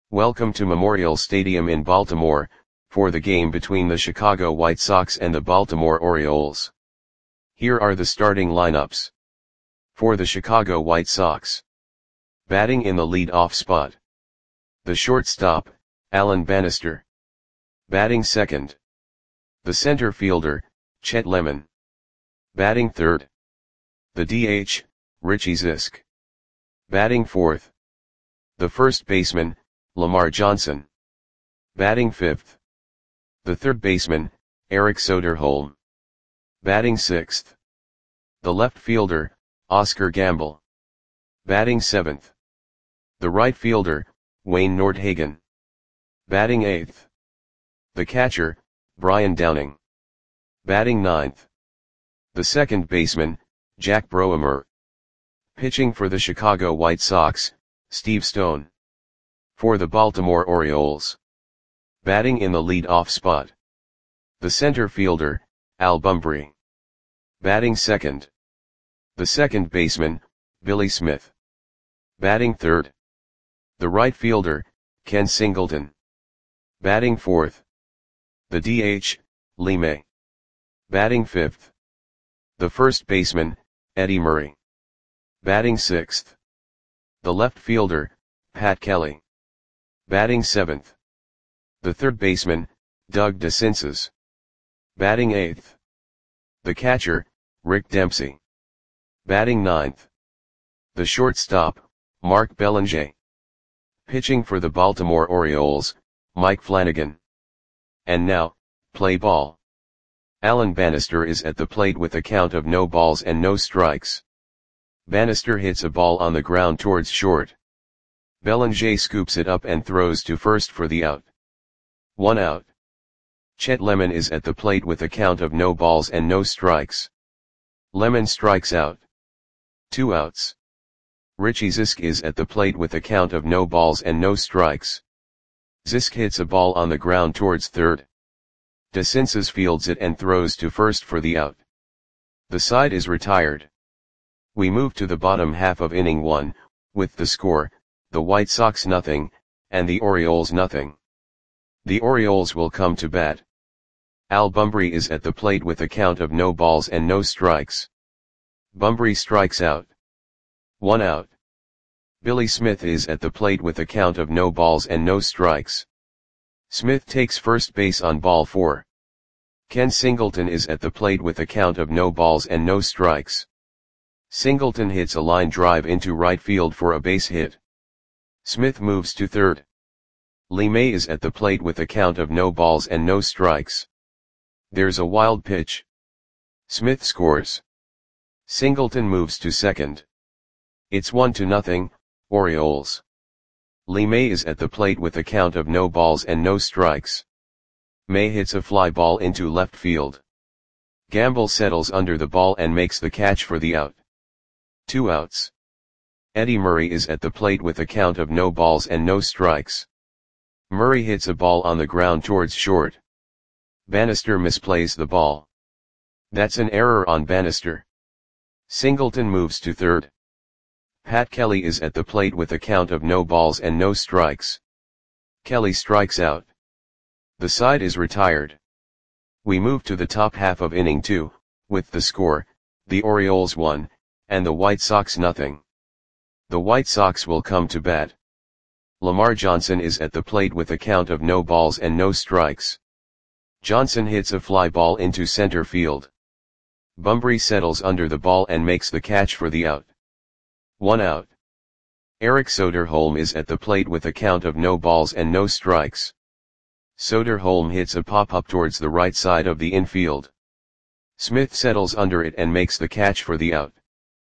Welcome to Memorial Stadium in Baltimore, for the game between the Chicago White Sox and the Baltimore Orioles. Here are the starting lineups. For the Chicago White Sox. Batting in the lead-off spot. The shortstop, Alan Bannister. Batting second. The center fielder, Chet Lemon. Batting third. The DH, Richie Zisk. Batting fourth. The first baseman, Lamar Johnson. Batting fifth. The third baseman, Eric Soderholm. Batting sixth. The left fielder, Oscar Gamble. Batting seventh. The right fielder, Wayne Nordhagen. Batting eighth. The catcher, Brian Downing. Batting ninth. The second baseman, Jack Broemer. Pitching for the Chicago White Sox, Steve Stone. For the Baltimore Orioles. Batting in the lead-off spot. The center fielder, Al Bumbry. Batting second. The second baseman, Billy Smith. Batting third. The right fielder, Ken Singleton. Batting fourth. The DH, Lee May. Batting fifth. The first baseman, Eddie Murray. Batting sixth. The left fielder, Pat Kelly. Batting seventh. The third baseman, Doug DeCinces. Batting eighth. The catcher, Rick Dempsey. Batting ninth. The shortstop, Mark Belanger. Pitching for the Baltimore Orioles, Mike Flanagan. And now, play ball. Alan Bannister is at the plate with a count of no balls and no strikes. Bannister hits a ball on the ground towards short. Belanger scoops it up and throws to first for the out. 1 out. Chet Lemon is at the plate with a count of no balls and no strikes. Lemon strikes out. 2 outs. Richie Zisk is at the plate with a count of no balls and no strikes. Zisk hits a ball on the ground towards third. DeCinces fields it and throws to first for the out. The side is retired. We move to the bottom half of inning 1, with the score, the White Sox nothing, and the Orioles nothing. The Orioles will come to bat. Al Bumbry is at the plate with a count of no balls and no strikes. Bumbry strikes out. 1 out. Billy Smith is at the plate with a count of no balls and no strikes. Smith takes first base on ball 4. Ken Singleton is at the plate with a count of no balls and no strikes. Singleton hits a line drive into right field for a base hit. Smith moves to third. Lee May is at the plate with a count of no balls and no strikes. There's a wild pitch. Smith scores. Singleton moves to second. It's 1-0, Orioles. Lee May is at the plate with a count of no balls and no strikes. May hits a fly ball into left field. Gamble settles under the ball and makes the catch for the out. 2 outs. Eddie Murray is at the plate with a count of no balls and no strikes. Murray hits a ball on the ground towards short. Bannister misplays the ball. That's an error on Bannister. Singleton moves to third. Pat Kelly is at the plate with a count of no balls and no strikes. Kelly strikes out. The side is retired. We move to the top half of inning 2, with the score, the Orioles 1, and the White Sox nothing. The White Sox will come to bat. Lamar Johnson is at the plate with a count of no balls and no strikes. Johnson hits a fly ball into center field. Bumbry settles under the ball and makes the catch for the out. 1 out. Eric Soderholm is at the plate with a count of no balls and no strikes. Soderholm hits a pop-up towards the right side of the infield. Smith settles under it and makes the catch for the out.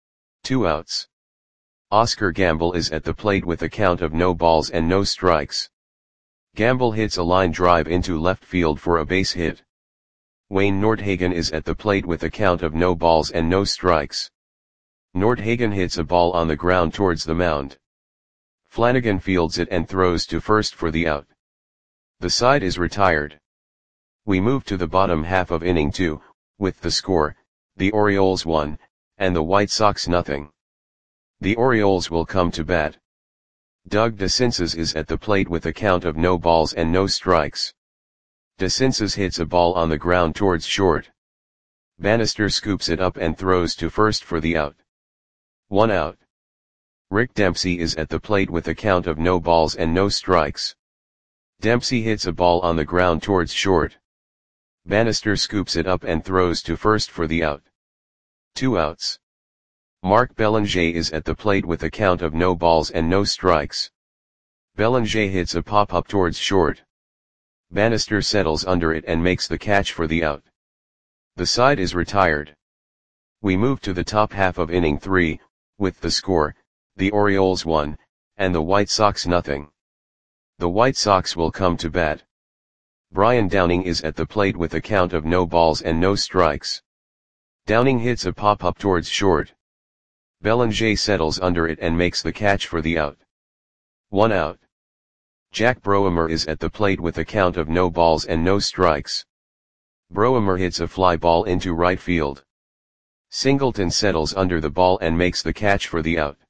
2 outs. Oscar Gamble is at the plate with a count of no balls and no strikes. Gamble hits a line drive into left field for a base hit. Wayne Nordhagen is at the plate with a count of no balls and no strikes. Nordhagen hits a ball on the ground towards the mound. Flanagan fields it and throws to first for the out. The side is retired. We move to the bottom half of inning 2, with the score, the Orioles 1, and the White Sox nothing. The Orioles will come to bat. Doug DeCinces is at the plate with a count of no balls and no strikes. DeCinces hits a ball on the ground towards short. Bannister scoops it up and throws to first for the out. 1 out. Rick Dempsey is at the plate with a count of no balls and no strikes. Dempsey hits a ball on the ground towards short. Bannister scoops it up and throws to first for the out. 2 outs. Mark Belanger is at the plate with a count of no balls and no strikes. Belanger hits a pop-up towards short. Bannister settles under it and makes the catch for the out. The side is retired. We move to the top half of inning 3, with the score, the Orioles 1, and the White Sox nothing. The White Sox will come to bat. Brian Downing is at the plate with a count of no balls and no strikes. Downing hits a pop-up towards short. Belanger settles under it and makes the catch for the out. 1 out. Jack Broemer is at the plate with a count of no balls and no strikes. Broemer hits a fly ball into right field. Singleton settles under the ball and makes the catch for the out.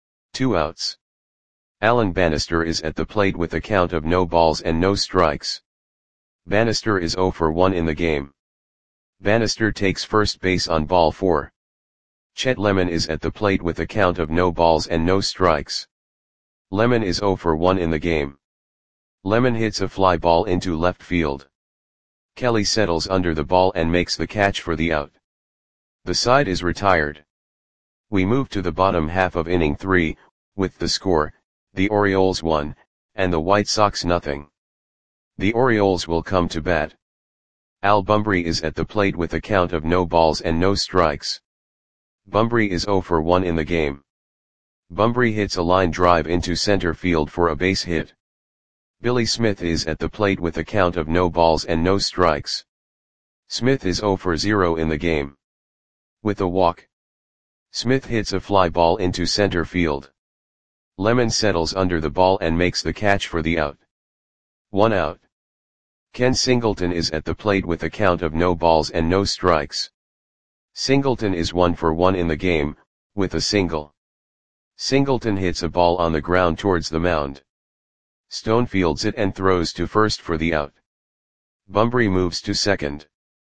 2 outs. Alan Bannister is at the plate with a count of no balls and no strikes. Bannister is 0 for 1 in the game. Bannister takes first base on ball 4. Chet Lemon is at the plate with a count of no balls and no strikes. Lemon is 0 for 1 in the game. Lemon hits a fly ball into left field. Kelly settles under the ball and makes the catch for the out. The side is retired. We move to the bottom half of inning 3, with the score, the Orioles 1, and the White Sox nothing. The Orioles will come to bat. Al Bumbry is at the plate with a count of no balls and no strikes. Bumbry is 0 for 1 in the game. Bumbry hits a line drive into center field for a base hit. Billy Smith is at the plate with a count of no balls and no strikes. Smith is 0 for 0 in the game. With a walk, Smith hits a fly ball into center field. Lemon settles under the ball and makes the catch for the out. 1 out. Ken Singleton is at the plate with a count of no balls and no strikes. Singleton is 1 for 1 in the game, with a single. Singleton hits a ball on the ground towards the mound. Stone fields it and throws to first for the out. Bumbry moves to second.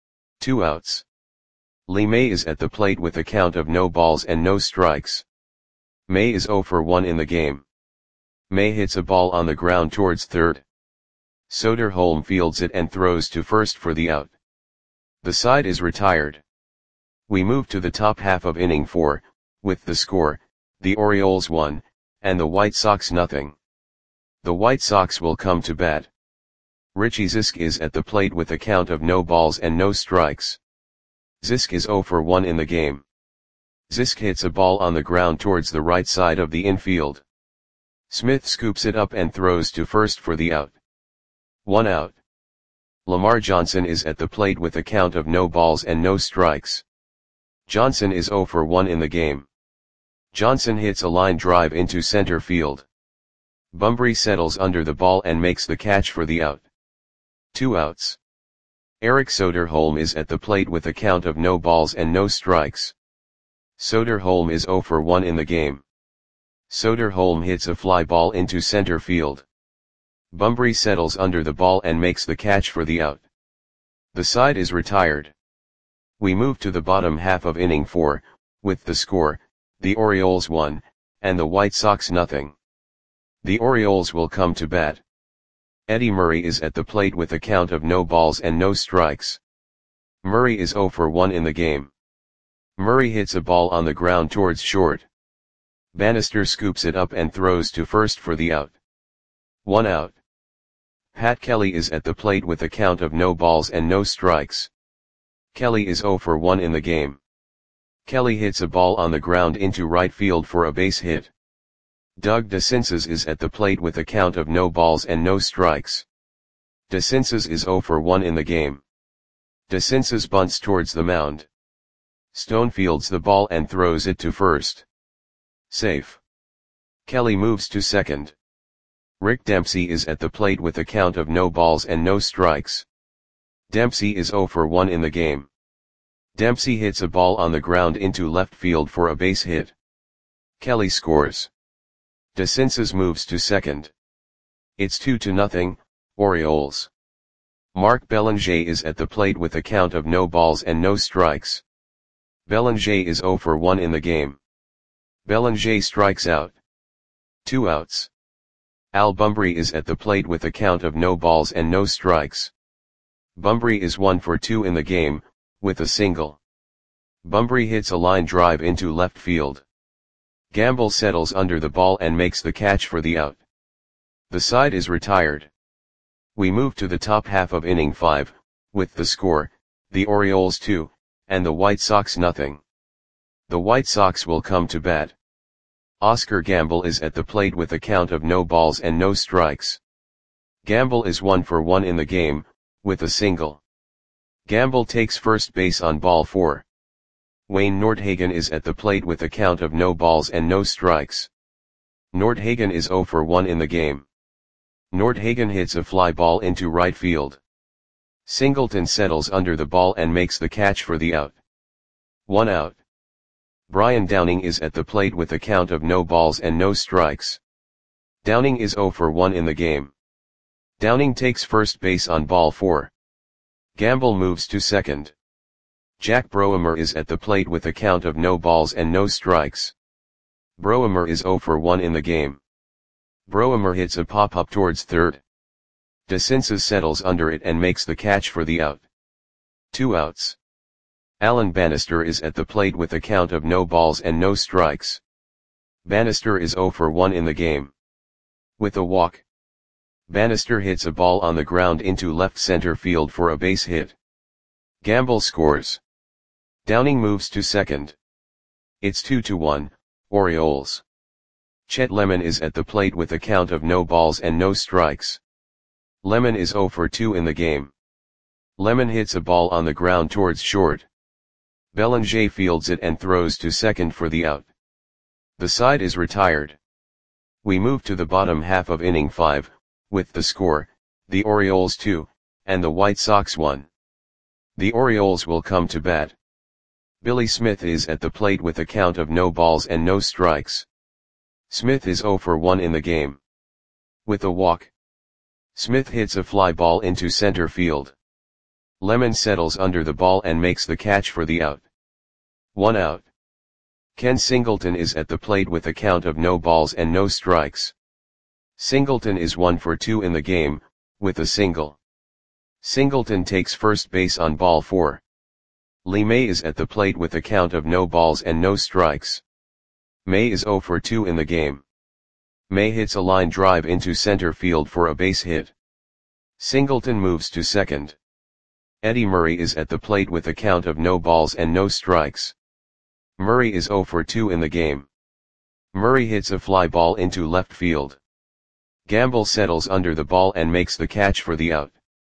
2 outs. Lee May is at the plate with a count of no balls and no strikes. May is 0 for 1 in the game. May hits a ball on the ground towards third. Soderholm fields it and throws to first for the out. The side is retired. We move to the top half of inning 4, with the score, the Orioles 1, and the White Sox nothing. The White Sox will come to bat. Richie Zisk is at the plate with a count of no balls and no strikes. Zisk is 0 for 1 in the game. Zisk hits a ball on the ground towards the right side of the infield. Smith scoops it up and throws to first for the out. 1 out. Lamar Johnson is at the plate with a count of no balls and no strikes. Johnson is 0 for 1 in the game. Johnson hits a line drive into center field. Bumbry settles under the ball and makes the catch for the out. 2 outs. Eric Soderholm is at the plate with a count of no balls and no strikes. Soderholm is 0 for 1 in the game. Soderholm hits a fly ball into center field. Bumbry settles under the ball and makes the catch for the out. The side is retired. We move to the bottom half of inning 4, with the score, the Orioles 1, and the White Sox nothing. The Orioles will come to bat. Eddie Murray is at the plate with a count of no balls and no strikes. Murray is 0 for 1 in the game. Murray hits a ball on the ground towards short. Bannister scoops it up and throws to first for the out. 1 out. Pat Kelly is at the plate with a count of no balls and no strikes. Kelly is 0 for 1 in the game. Kelly hits a ball on the ground into right field for a base hit. Doug DeCinces is at the plate with a count of no balls and no strikes. DeCinces is 0 for 1 in the game. DeCinces bunts towards the mound. Stone fields the ball and throws it to first. Safe. Kelly moves to second. Rick Dempsey is at the plate with a count of no balls and no strikes. Dempsey is 0 for 1 in the game. Dempsey hits a ball on the ground into left field for a base hit. Kelly scores. DeCinces moves to second. It's 2-0, Orioles. Mark Belanger is at the plate with a count of no balls and no strikes. Belanger is 0 for 1 in the game. Belanger strikes out. 2 outs. Al Bumbry is at the plate with a count of no balls and no strikes. Bumbry is 1 for 2 in the game, with a single. Bumbry hits a line drive into left field. Gamble settles under the ball and makes the catch for the out. The side is retired. We move to the top half of inning 5, with the score, the Orioles 2, and the White Sox nothing. The White Sox will come to bat. Oscar Gamble is at the plate with a count of no balls and no strikes. Gamble is 1 for 1 in the game, with a single. Gamble takes first base on ball 4. Wayne Nordhagen is at the plate with a count of no balls and no strikes. Nordhagen is 0 for 1 in the game. Nordhagen hits a fly ball into right field. Singleton settles under the ball and makes the catch for the out. 1 out. Brian Downing is at the plate with a count of no balls and no strikes. Downing is 0 for 1 in the game. Downing takes first base on ball 4. Gamble moves to second. Jack Broemer is at the plate with a count of no balls and no strikes. Broemer is 0 for 1 in the game. Broemer hits a pop-up towards third. DeCinces settles under it and makes the catch for the out. 2 outs. Alan Bannister is at the plate with a count of no balls and no strikes. Bannister is 0 for 1 in the game. With a walk. Bannister hits a ball on the ground into left center field for a base hit. Gamble scores. Downing moves to second. It's 2-1, Orioles. Chet Lemon is at the plate with a count of no balls and no strikes. Lemon is 0 for 2 in the game. Lemon hits a ball on the ground towards short. Belanger fields it and throws to second for the out. The side is retired. We move to the bottom half of inning 5, with the score, the Orioles 2, and the White Sox 1. The Orioles will come to bat. Billy Smith is at the plate with a count of no balls and no strikes. Smith is 0 for 1 in the game. With a walk. Smith hits a fly ball into center field. Lemon settles under the ball and makes the catch for the out. 1 out. Ken Singleton is at the plate with a count of no balls and no strikes. Singleton is 1 for 2 in the game, with a single. Singleton takes first base on ball 4. Lee May is at the plate with a count of no balls and no strikes. May is 0 for 2 in the game. May hits a line drive into center field for a base hit. Singleton moves to second. Eddie Murray is at the plate with a count of no balls and no strikes. Murray is 0 for 2 in the game. Murray hits a fly ball into left field. Gamble settles under the ball and makes the catch for the out.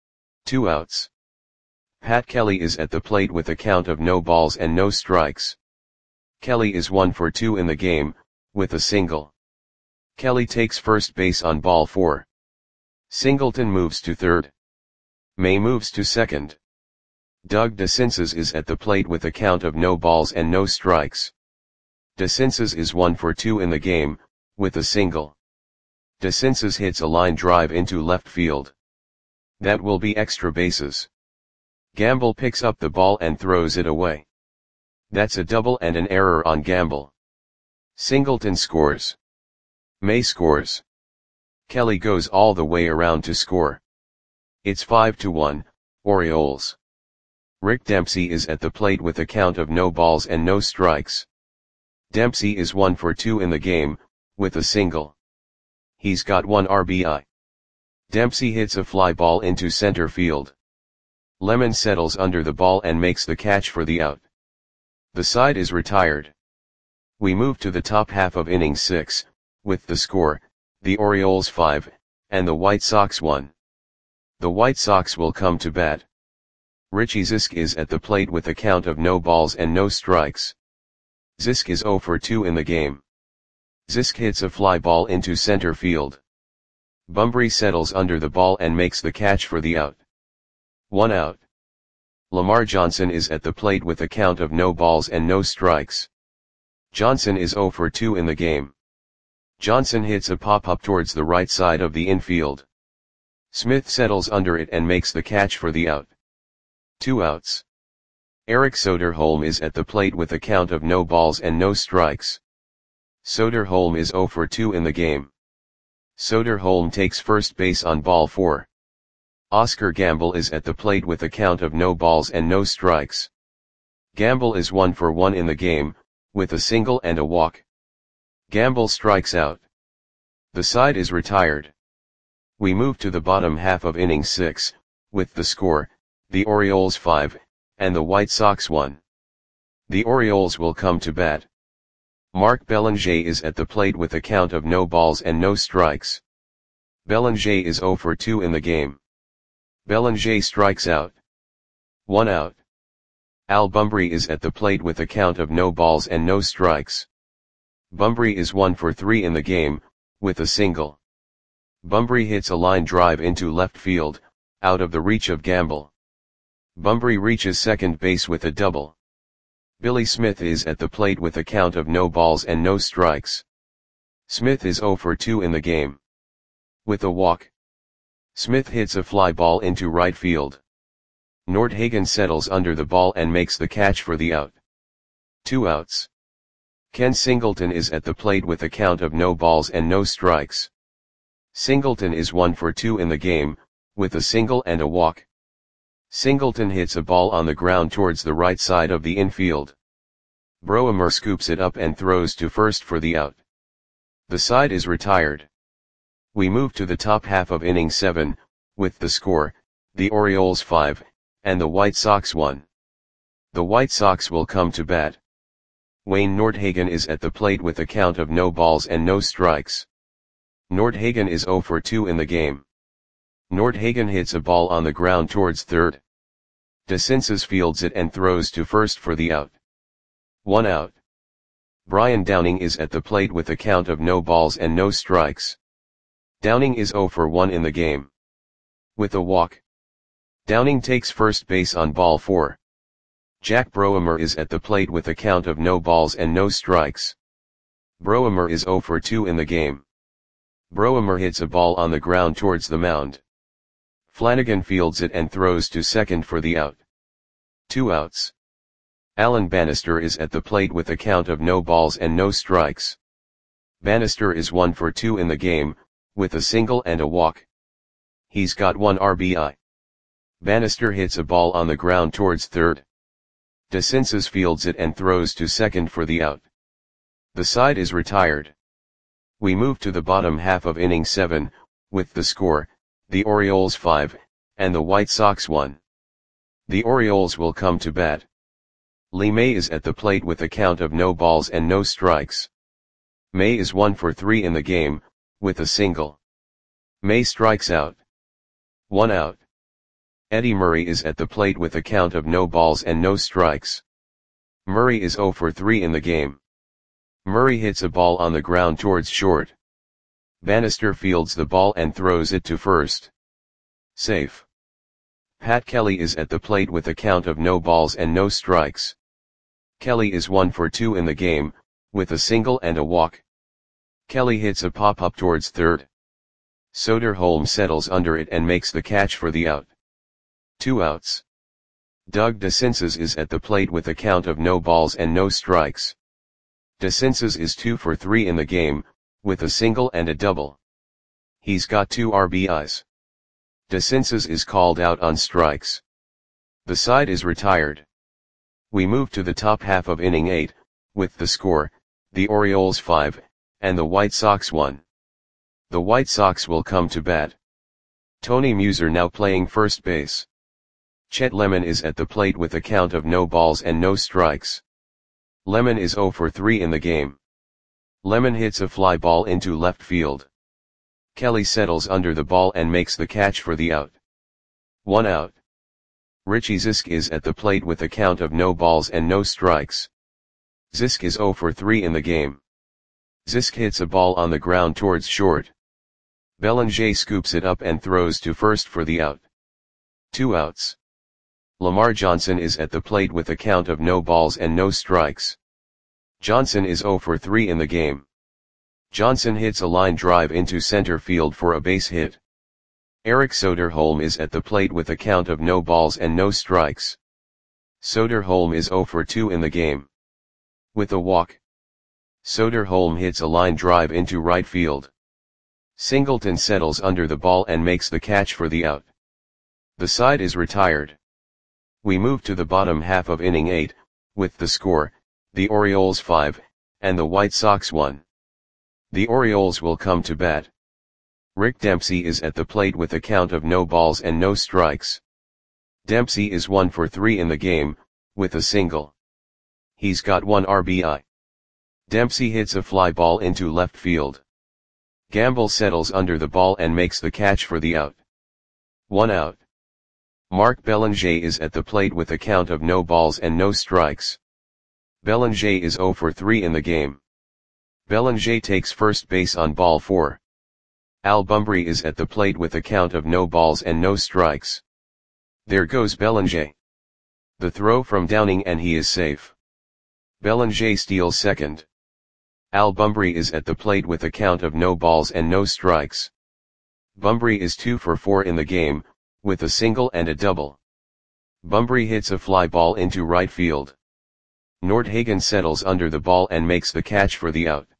2 outs. Pat Kelly is at the plate with a count of no balls and no strikes. Kelly is 1 for 2 in the game, with a single. Kelly takes first base on ball 4. Singleton moves to third. May moves to second. Doug DeCinces is at the plate with a count of no balls and no strikes. DeCinces is 1 for 2 in the game, with a single. DeCinces hits a line drive into left field. That will be extra bases. Gamble picks up the ball and throws it away. That's a double and an error on Gamble. Singleton scores. May scores. Kelly goes all the way around to score. It's 5-1, Orioles. Rick Dempsey is at the plate with a count of no balls and no strikes. Dempsey is 1 for 2 in the game, with a single. He's got 1 RBI. Dempsey hits a fly ball into center field. Lemon settles under the ball and makes the catch for the out. The side is retired. We move to the top half of inning 6, with the score, the Orioles 5, and the White Sox 1. The White Sox will come to bat. Richie Zisk is at the plate with a count of no balls and no strikes. Zisk is 0 for 2 in the game. Zisk hits a fly ball into center field. Bumbry settles under the ball and makes the catch for the out. 1 out. Lamar Johnson is at the plate with a count of no balls and no strikes. Johnson is 0 for 2 in the game. Johnson hits a pop-up towards the right side of the infield. Smith settles under it and makes the catch for the out. 2 outs. Eric Soderholm is at the plate with a count of no balls and no strikes. Soderholm is 0 for 2 in the game. Soderholm takes first base on ball 4. Oscar Gamble is at the plate with a count of no balls and no strikes. Gamble is 1 for 1 in the game, with a single and a walk. Gamble strikes out. The side is retired. We move to the bottom half of inning 6, with the score, the Orioles 5, and the White Sox 1. The Orioles will come to bat. Mark Belanger is at the plate with a count of no balls and no strikes. Belanger is 0 for 2 in the game. Belanger strikes out. 1 out. Al Bumbry is at the plate with a count of no balls and no strikes. Bumbry is 1 for 3 in the game, with a single. Bumbry hits a line drive into left field, out of the reach of Gamble. Bumbry reaches second base with a double. Billy Smith is at the plate with a count of no balls and no strikes. Smith is 0 for 2 in the game. With a walk. Smith hits a fly ball into right field. Nordhagen settles under the ball and makes the catch for the out. 2 outs. Ken Singleton is at the plate with a count of no balls and no strikes. Singleton is 1 for 2 in the game, with a single and a walk. Singleton hits a ball on the ground towards the right side of the infield. Broemer scoops it up and throws to first for the out. The side is retired. We move to the top half of inning 7, with the score, the Orioles 5, and the White Sox 1. The White Sox will come to bat. Wayne Nordhagen is at the plate with a count of no balls and no strikes. Nordhagen is 0 for 2 in the game. Nordhagen hits a ball on the ground towards third. DeCinces fields it and throws to first for the out. 1 out. Brian Downing is at the plate with a count of no balls and no strikes. Downing is 0 for 1 in the game. With a walk. Downing takes first base on ball 4. Jack Broemer is at the plate with a count of no balls and no strikes. Broemer is 0 for 2 in the game. Broemer hits a ball on the ground towards the mound. Flanagan fields it and throws to second for the out. 2 outs. Alan Bannister is at the plate with a count of no balls and no strikes. Bannister is 1 for 2 in the game, with a single and a walk. He's got 1 RBI. Bannister hits a ball on the ground towards third. DeCinces fields it and throws to second for the out. The side is retired. We move to the bottom half of inning 7, with the score, the Orioles 5, and the White Sox 1. The Orioles will come to bat. Lee May is at the plate with a count of no balls and no strikes. May is 1 for 3 in the game, with a single. May strikes out. 1 out. Eddie Murray is at the plate with a count of no balls and no strikes. Murray is 0 for 3 in the game. Murray hits a ball on the ground towards short. Bannister fields the ball and throws it to first. Safe. Pat Kelly is at the plate with a count of no balls and no strikes. Kelly is 1 for 2 in the game, with a single and a walk. Kelly hits a pop-up towards third. Soderholm settles under it and makes the catch for the out. 2 outs. Doug DeCinces is at the plate with a count of no balls and no strikes. DeCinces is 2 for 3 in the game, with a single and a double. He's got 2 RBIs. DeCinces is called out on strikes. The side is retired. We move to the top half of inning 8, with the score, the Orioles 5, and the White Sox 1. The White Sox will come to bat. Tony Muser now playing first base. Chet Lemon is at the plate with a count of no balls and no strikes. Lemon is 0 for 3 in the game. Lemon hits a fly ball into left field. Kelly settles under the ball and makes the catch for the out. 1 out. Richie Zisk is at the plate with a count of no balls and no strikes. Zisk is 0 for 3 in the game. Zisk hits a ball on the ground towards short. Belanger scoops it up and throws to first for the out. 2 outs. Lamar Johnson is at the plate with a count of no balls and no strikes. Johnson is 0 for 3 in the game. Johnson hits a line drive into center field for a base hit. Eric Soderholm is at the plate with a count of no balls and no strikes. Soderholm is 0 for 2 in the game. With a walk, Soderholm hits a line drive into right field. Singleton settles under the ball and makes the catch for the out. The side is retired. We move to the bottom half of inning 8, with the score, the Orioles 5, and the White Sox 1. The Orioles will come to bat. Rick Dempsey is at the plate with a count of no balls and no strikes. Dempsey is 1 for 3 in the game, with a single. He's got 1 RBI. Dempsey hits a fly ball into left field. Gamble settles under the ball and makes the catch for the out. 1 out. Mark Belanger is at the plate with a count of no balls and no strikes. Belanger is 0 for 3 in the game. Belanger takes first base on ball 4. Al Bumbry is at the plate with a count of no balls and no strikes. There goes Belanger. The throw from Downing and he is safe. Belanger steals second. Al Bumbry is at the plate with a count of no balls and no strikes. Bumbry is 2 for 4 in the game, with a single and a double. Bumbry hits a fly ball into right field. Nordhagen settles under the ball and makes the catch for the out.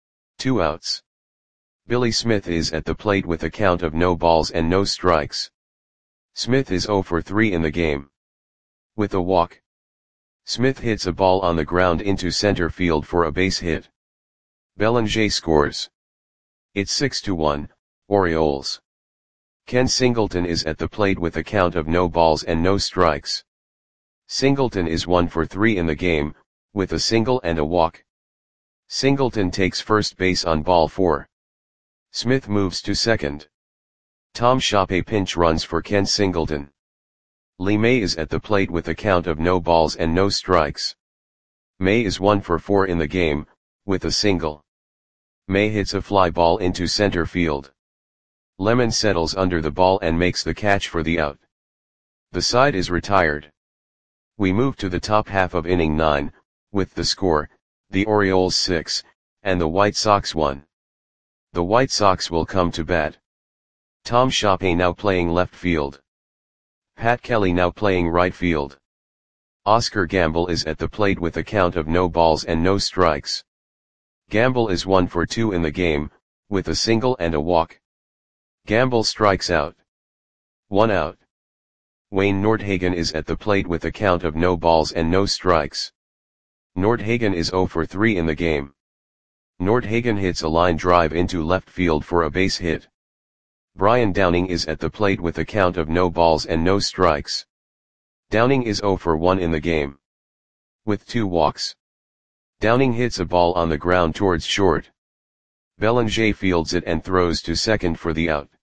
2 outs. Billy Smith is at the plate with a count of no balls and no strikes. Smith is 0 for 3 in the game. With a walk, Smith hits a ball on the ground into center field for a base hit. Belanger scores. It's 6-1, Orioles. Ken Singleton is at the plate with a count of no balls and no strikes. Singleton is 1 for 3 in the game, with a single and a walk. Singleton takes first base on ball 4. Smith moves to second. Tom Shoppe pinch runs for Ken Singleton. Lee May is at the plate with a count of no balls and no strikes. May is 1 for 4 in the game, with a single. May hits a fly ball into center field. Lemon settles under the ball and makes the catch for the out. The side is retired. We move to the top half of inning 9, with the score, the Orioles 6, and the White Sox 1. The White Sox will come to bat. Tom Shoppe now playing left field. Pat Kelly now playing right field. Oscar Gamble is at the plate with a count of no balls and no strikes. Gamble is 1 for 2 in the game, with a single and a walk. Gamble strikes out. 1 out. Wayne Nordhagen is at the plate with a count of no balls and no strikes. Nordhagen is 0 for 3 in the game. Nordhagen hits a line drive into left field for a base hit. Brian Downing is at the plate with a count of no balls and no strikes. Downing is 0 for 1 in the game. With 2 walks, Downing hits a ball on the ground towards short. Belanger fields it and throws to second for the out.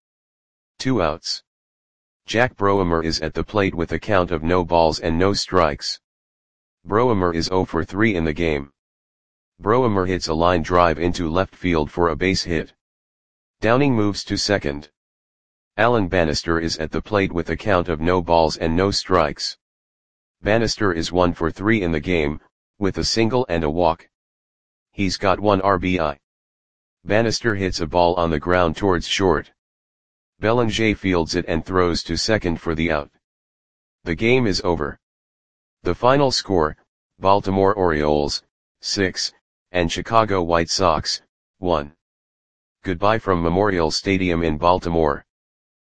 2 outs. Jack Broemer is at the plate with a count of no balls and no strikes. Broemer is 0 for 3 in the game. Broemer hits a line drive into left field for a base hit. Downing moves to second. Alan Bannister is at the plate with a count of no balls and no strikes. Bannister is 1 for 3 in the game, with a single and a walk. He's got 1 RBI. Bannister hits a ball on the ground towards short. Belanger fields it and throws to second for the out. The game is over. The final score, Baltimore Orioles, 6, and Chicago White Sox, 1. Goodbye from Memorial Stadium in Baltimore.